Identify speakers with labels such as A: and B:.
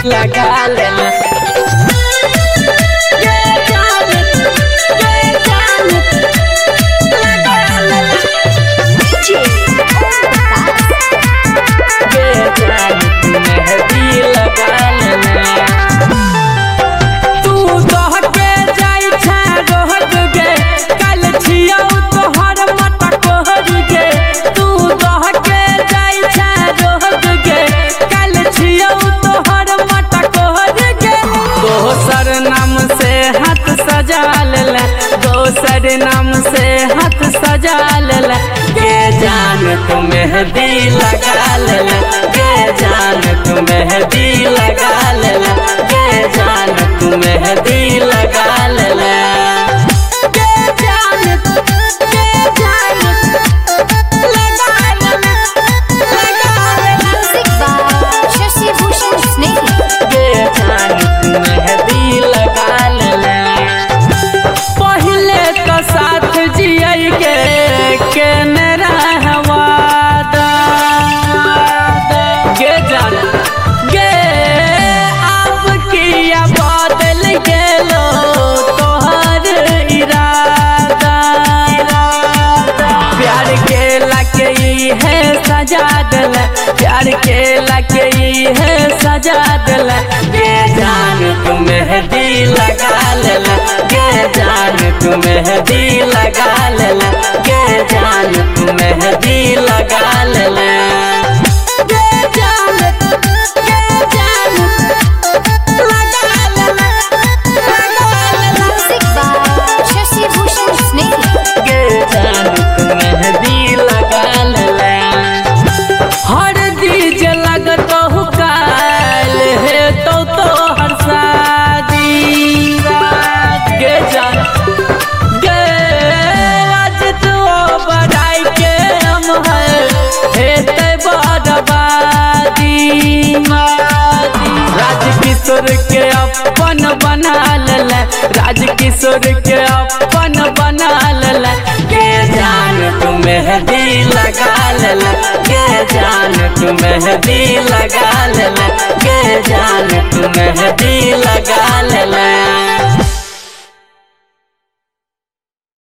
A: लगा लेना दोसर नाम से हाथ सजा लेला के जान तू मेहंदी लगा लेला के जान तू मेहंदी लगा लेला के जान तू मेहंदी लगा लेला के जान लगा लेला
B: म्यूजिक बाय शशि भूषण स्नेही
A: के जान तू मेहंदी लगा लेला साथ जियई के रहवादा गे जान गे आप किया बदल गेलो तोहर इरादा प्यार के लाके है सजा दिल प्यार के लाके है सजा दिल गे जान तू मेहंदी लगा लेला गे जान तू मेहंदी लगा लेला गे जान तू मेहंदी लगा लेला गे जान लगा लेला
B: म्यूजिक बाय शशि भूषण स्नेही
A: गे जान तू मेहंदी लगा लेला हर दीज लगत हो काल है तो हर शादी गे जान राजकिशोर के अपन बना लेला राजकिशोर के अपन बना लेला के जान तू मेहंदी लगा लेला के जान तू मेहंदी लगा लेला के जान तू मेहंदी लगा लेला।